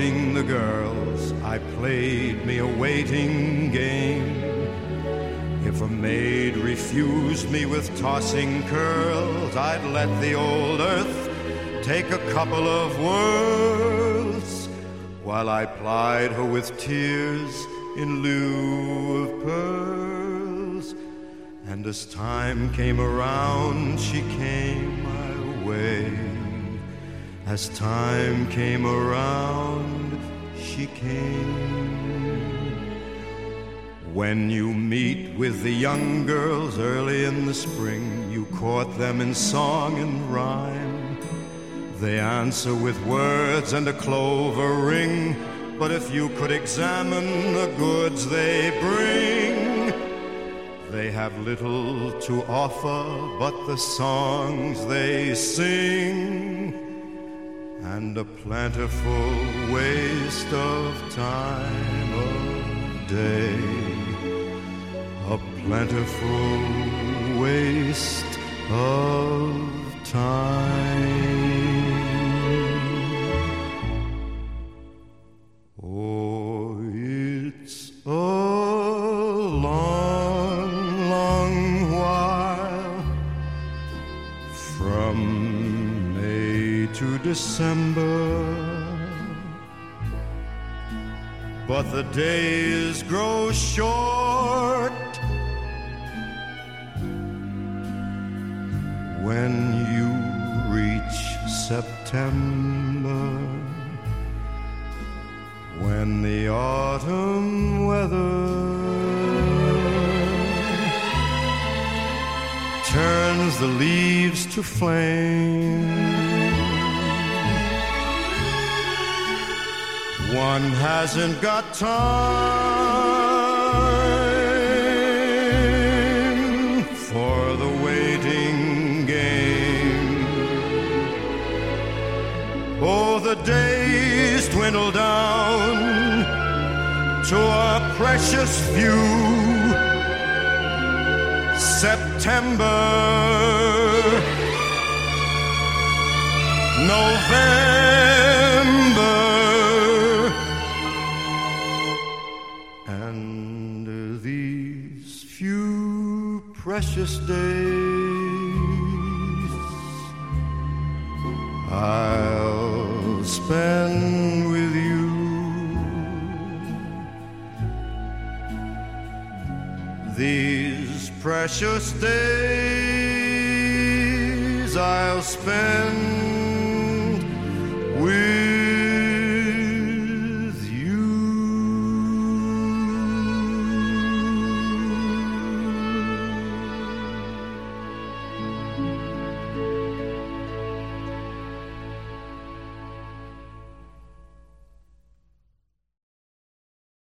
avoiding the girls, I played me a waiting game. If a maid refused me with tossing curls, I'd let the old earth take a couple of whirls, while I plied her with tears in lieu of pearls. And as time came around, she came my way. As time came around, she came. When you meet with the young girls early in the spring, you court them in song and rhyme. They answer with words and a clover ring, but if you could examine the goods they bring, they have little to offer but the songs they sing, and a plentiful waste of time of day, a plentiful waste of time. Oh, it's a long, long while from May to December, but the days grow short when you reach September, when the autumn weather turns the leaves to flame. One hasn't got time for the waiting game. Oh, the days dwindle down to a precious few. September, November, and these few precious days I'll spend with you. These precious days I'll spend